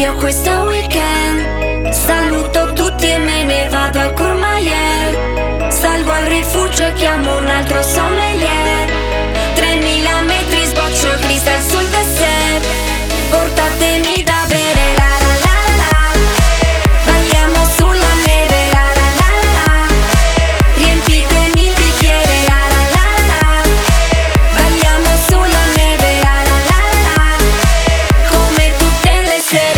Io questo weekend saluto tutti e me ne vado al Courmayeur. Salgo al rifugio e chiamo un altro sommelier. 3000 metri sboccio cristal sul dessert. Portatemi da bere, la la la la. Balliamo sulla neve, la la la la. Riempitemi il bicchiere, la la la la. Balliamo sulla neve, la la la la. Come tutte le sere.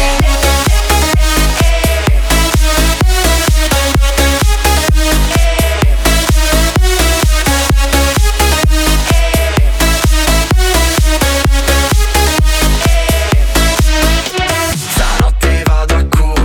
Stanotte vado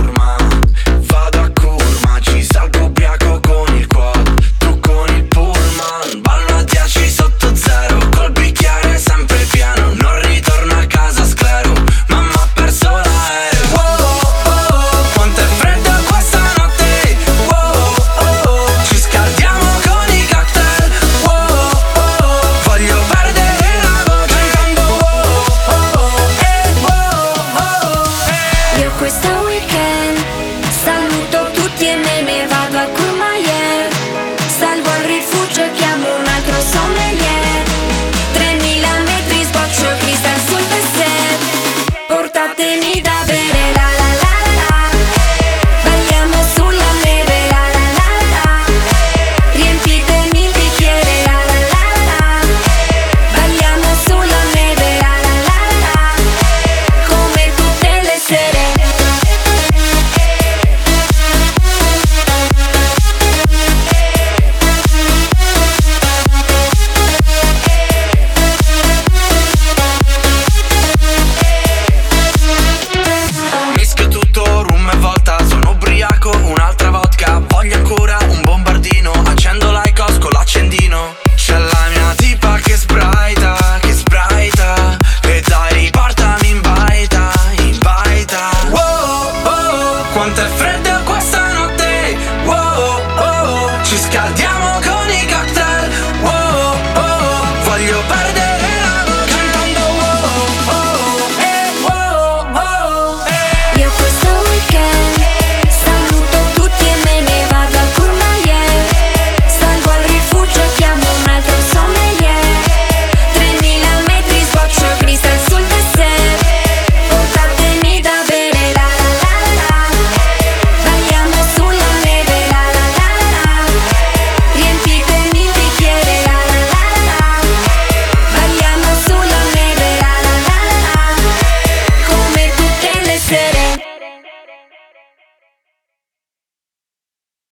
a Curma, ci salgo ubriaco con il quad, tu con il pullman. Ballo a 10 sotto zero, col bicchiere sempre pieno. Non ritorno a casa sclero, mamma ha perso l'aereo. Wow, oh, oh, quanto è fredda questa notte. Wow, oh, oh, ci scaldiamo con i cocktail. Wow, oh, oh, voglio perdere la voce cantando wow, oh, oh, wow, oh. Io questo weekend saluto tutti e me ne vado al Courmayeur. Salgo al rifugio e chiamo un altro sommelier. 3000 metri sboccio cristal sul dessert. Portatemi da bere, la la la la. Balliamo sulla neve, la la la la. Riempitemi il bicchiere, la la la la. Balliamo sulla neve, la la la la. Come tutte le sere. Mischio tutto, rum e volta, sono ubriaco, un'altra vodka. Voglio ancora un bombardino, accendo l'Aicos con l'accendino. C'è la mia tipa che sbraita, e dai riportami in baita, Wow, oh, oh, quanto è fredda questa notte. Wow, oh, oh, ci scaldiamo